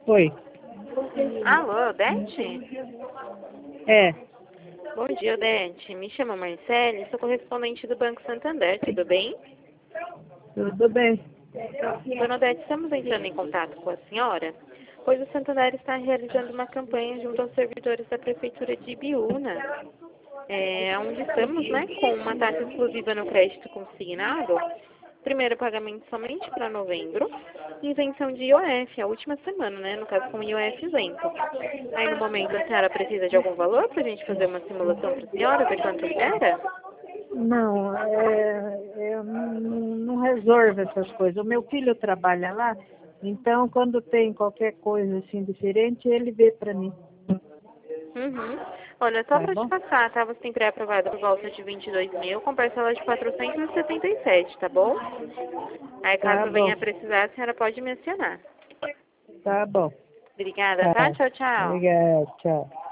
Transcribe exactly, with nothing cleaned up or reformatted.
Oi. Alô, Odete? É, Bom dia, Odete. Me chamo Marcele, sou correspondente do Banco Santander, tudo bem? tudo bem. Dona Odete, estamos entrando em contato com a senhora, pois o Santander está realizando uma campanha junto aos servidores da Prefeitura de Ibiúna, é, onde estamos, né, com uma taxa exclusiva no crédito consignado, primeiro pagamento somente para novembro, e isenção de I O F, a última semana, né, no caso com I O F isento. Aí no momento a senhora precisa de algum valor para a gente fazer uma simulação para a senhora, ver quanto libera? Não, é, eu não, não resolvo essas coisas. O meu filho trabalha lá, então quando tem qualquer coisa assim diferente, ele vê para mim. Uhum. Olha, só Tá para te bom? passar, tá? Você tem pré-aprovado por volta de vinte e dois mil, com parcela de quatrocentos e setenta e sete, tá bom? Aí Tá caso bom, venha precisar, a senhora pode me acionar. tá bom. Obrigada, tá? Tá. Tchau, tchau. Obrigada, tchau.